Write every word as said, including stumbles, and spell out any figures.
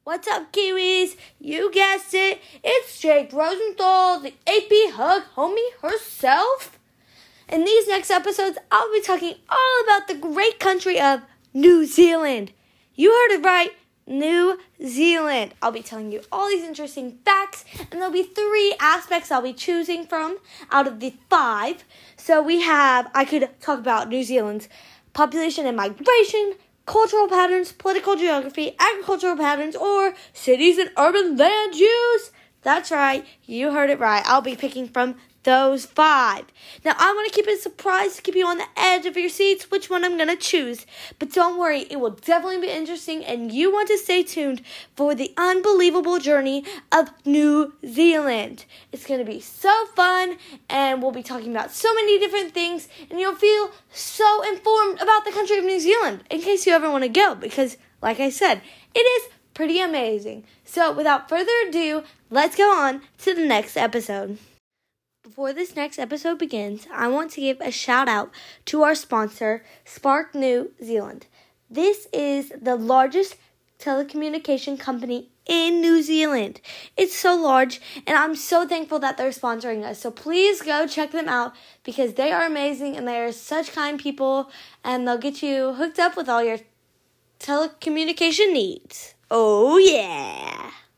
What's up, Kiwis? You guessed it. It's Jake Rosenthal, the A P Hug homie herself. In these next episodes, I'll be talking all about the great country of New Zealand. You heard it right, New Zealand. I'll be telling you all these interesting facts, and there'll be three aspects I'll be choosing from out of the five. So we have, I could talk about New Zealand's population and migration, cultural patterns, political geography, agricultural patterns, or cities and urban land use. That's right, you heard it right. I'll be picking from those five. Now, I want to keep it a surprise to keep you on the edge of your seats which one I'm going to choose. But don't worry, it will definitely be interesting, and you want to stay tuned for the unbelievable journey of New Zealand. It's going to be so fun, and we'll be talking about so many different things, and you'll feel so informed about the country of New Zealand in case you ever want to go, because, like I said, it is pretty amazing. So, without further ado, let's go on to the next episode. Before this next episode begins, I want to give a shout out to our sponsor, Spark New Zealand. This is the largest telecommunication company in New Zealand. It's so large, and I'm so thankful that they're sponsoring us. So please go check them out because they are amazing and they are such kind people, and they'll get you hooked up with all your telecommunication needs. Oh yeah!